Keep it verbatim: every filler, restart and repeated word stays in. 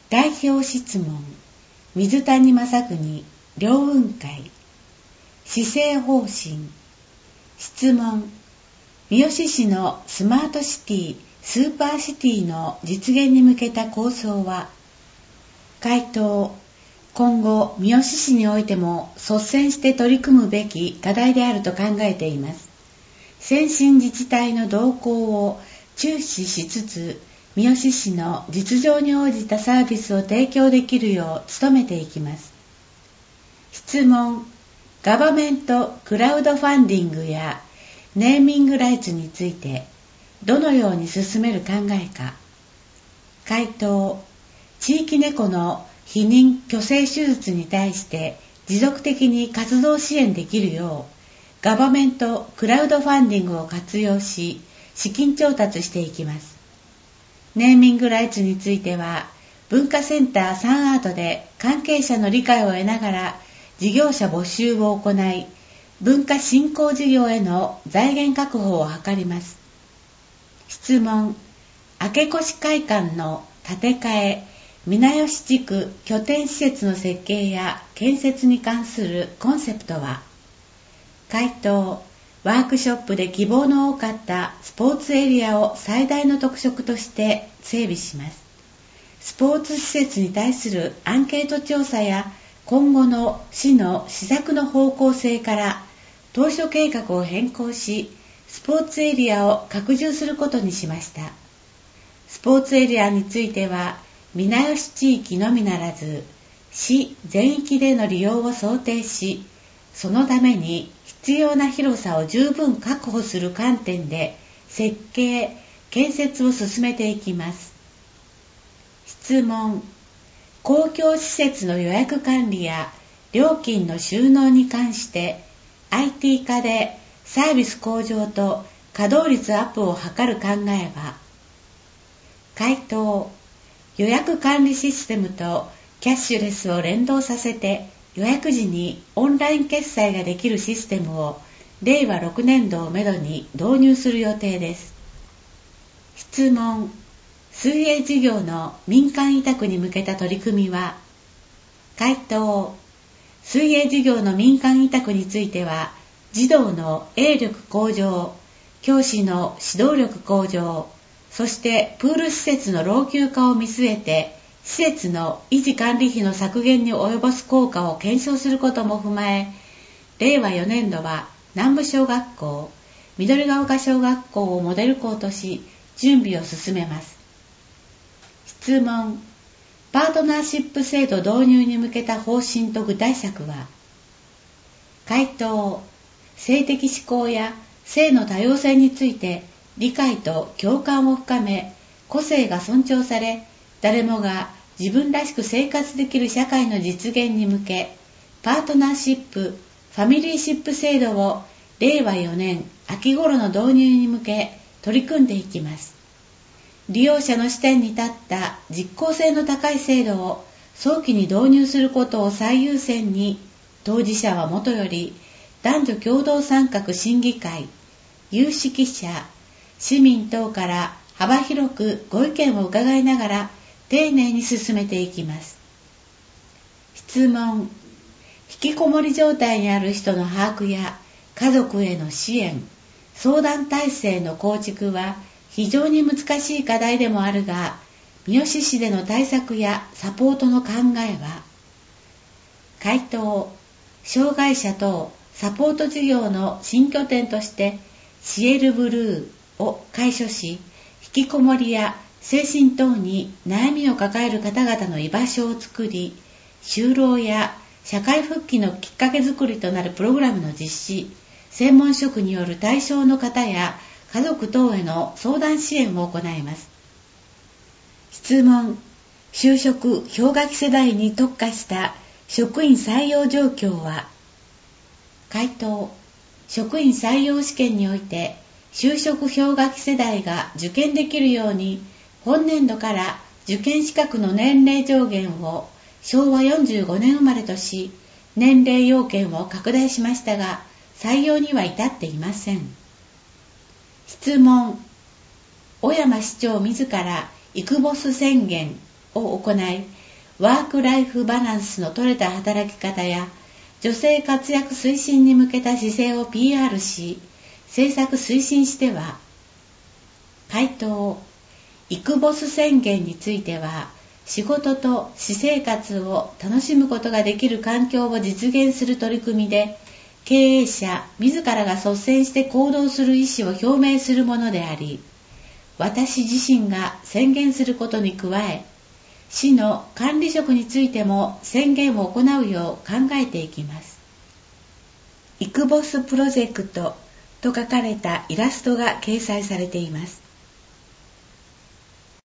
代表質問、水谷正国、両運会。施政方針。質問、三好市のスマートシティ、スーパーシティの実現に向けた構想は。回答、今後三好市においても率先して取り組むべき課題であると考えています。先進自治体の動向を注視しつつ、三好市の実情に応じたサービスを提供できるよう努めていきます。質問、ガバメントクラウドファンディングやネーミングライツについてどのように進める考えか。回答、地域猫の避妊・去勢手術に対して持続的に活動支援できるよう、ガバメントクラウドファンディングを活用し、資金調達していきます。ネーミングライツについては、文化センターサンアートで関係者の理解を得ながら事業者募集を行い、文化振興事業への財源確保を図ります。質問、明越会館の建て替え、皆吉地区拠点施設の設計や建設に関するコンセプトは。回答、ワークショップで希望の多かったスポーツエリアを最大の特色として整備します。スポーツ施設に対するアンケート調査や今後の市の施策の方向性から当初計画を変更し、スポーツエリアを拡充することにしました。スポーツエリアについては、皆吉地域のみならず、市全域での利用を想定し、そのために必要な広さを十分確保する観点で設計・建設を進めていきます。質問、公共施設の予約管理や料金の収納に関して アイティー 化でサービス向上と稼働率アップを図る考えは。回答、予約管理システムとキャッシュレスを連動させて予約時にオンライン決済ができるシステムをれいわろくねんどをめどに導入する予定です。質問、水泳事業の民間委託に向けた取り組みは。回答、水泳事業の民間委託については、児童の泳力向上、教師の指導力向上、そしてプール施設の老朽化を見据えて、施設の維持管理費の削減に及ぼす効果を検証することも踏まえ、れいわよねんどは南部小学校、緑ヶ丘小学校をモデル校とし、準備を進めます。質問、パートナーシップ制度導入に向けた方針と具体策は。回答、性的指向や性の多様性について理解と共感を深め、個性が尊重され、誰もが自分らしく生活できる社会の実現に向け、パートナーシップ、ファミリーシップ制度をれいわよねん秋頃の導入に向け取り組んでいきます。利用者の視点に立った実効性の高い制度を早期に導入することを最優先に、当事者はもとより男女共同参画審議会、有識者、市民等から幅広くご意見を伺いながら丁寧に進めていきます。質問、引きこもり状態にある人の把握や家族への支援、相談体制の構築は非常に難しい課題でもあるが、三好市での対策やサポートの考えは。回答、障害者等サポート事業の新拠点としてシエルブルーを開所し、引きこもりや精神等に悩みを抱える方々の居場所を作り、就労や社会復帰のきっかけづくりとなるプログラムの実施、専門職による対象の方や家族等への相談支援を行います。質問、就職氷河期世代に特化した職員採用状況は。回答、職員採用試験において就職氷河期世代が受験できるように、本年度から受験資格の年齢上限をしょうわよんじゅうごねん生まれとし、年齢要件を拡大しましたが、採用には至っていません。質問、小山市長自らイクボス宣言を行い、 ワークライフバランスの取れた働き方や女性活躍推進に向けた姿勢を ピーアール し、政策推進しては、回答、イクボス宣言については、仕事と私生活を楽しむことができる環境を実現する取り組みで、経営者自らが率先して行動する意思を表明するものであり、私自身が宣言することに加え、市の管理職についても宣言を行うよう考えていきます。イクボスプロジェクトと書かれたイラストが掲載されています。